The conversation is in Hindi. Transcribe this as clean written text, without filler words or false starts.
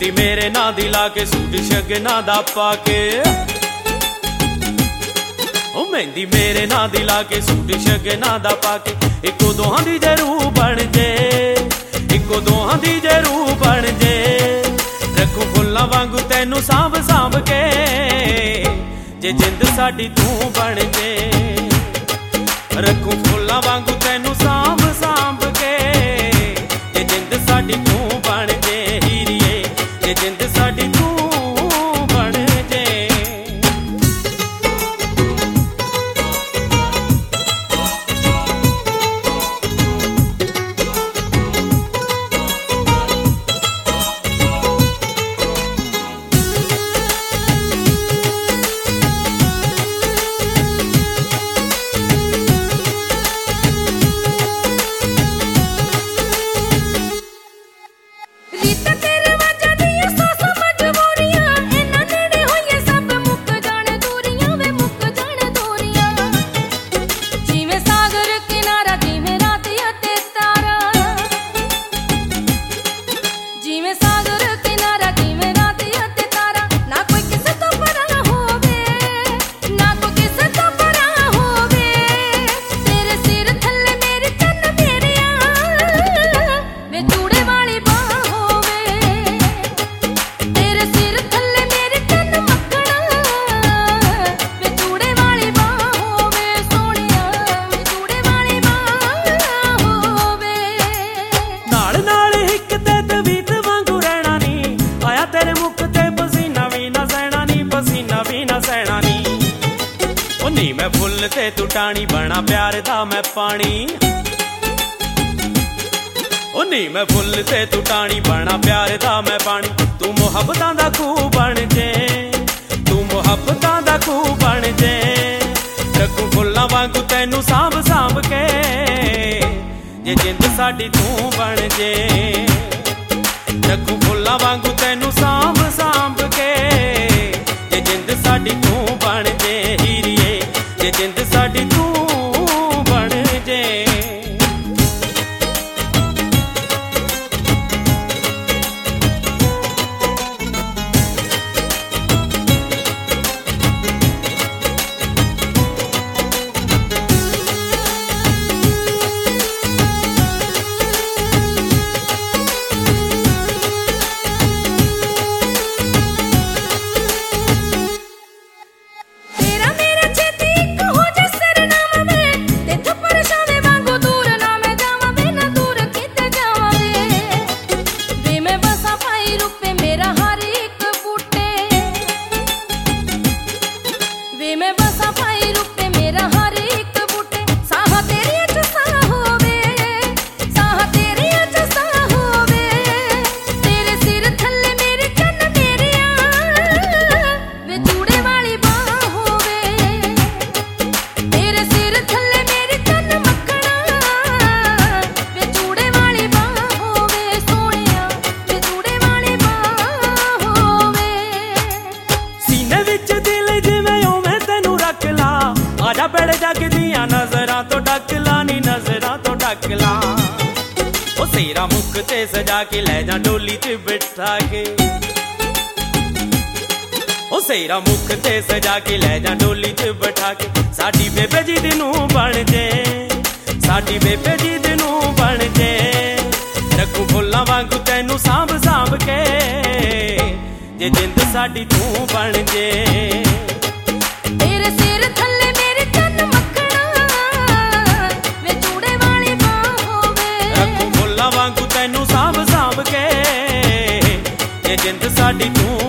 मेहंदी मेरे ना दी ला के सूट शगना दा पाके ओ मेहंदी मेरे ना दी ला के सूट शगना दा पाके इको दोहां दी जरूर बन जे इको दोहां दी जरूर बन जे रखूं फुल्लां वांगू तैनू सांभ सांभ के जे जिंद साडी तू बन जे रखूं फुल्लां वांगू तैनू सांभ सांभ के जे जिंद साडी तू बन जे हीरिए जे जिंद साडी तू बन जे नी मैं फुल ते तू टाणी बना प्यार दा मैं पानी ओ नी मैं फुल ते तू टाणी बना प्यार दा मैं पानी तू मुहब्बतां दा खूह बन जे तू मुहब्बतां दा खूह बन जे रखूं फुल्लां वांगू तैनू सांभ सांभ के जे जिंद साडी तू बन जे रखूं फुल्लां वांगू तैनू सांभ सांभ के जे जिंद साडी तू बन जे हीरिए जे जिंद साडी तू बन जे आजा बेड़े जग दियां नजरां तो ढक ला नी नजरां तो ढक ला ओ सेरा मुख ते सजा के ले जा डोली च बिठा के ओ सेरा मुख ते सजा के ले जा डोली च बिठा के साडी बेबे जी दी नूं बन जे साडी बेबे जी दी नूं बन जे रखूं फुल्लां वांगू तैनू सांभ सांभ के जे जिंद साडी तू बन जे तेरे सिर थल्ले मेरे चन्न मक्खना वे चूड़े वाली बां होवे रखूं फुल्लां वांगू तैनू सांभ सांभ के जे जिंद साडी तू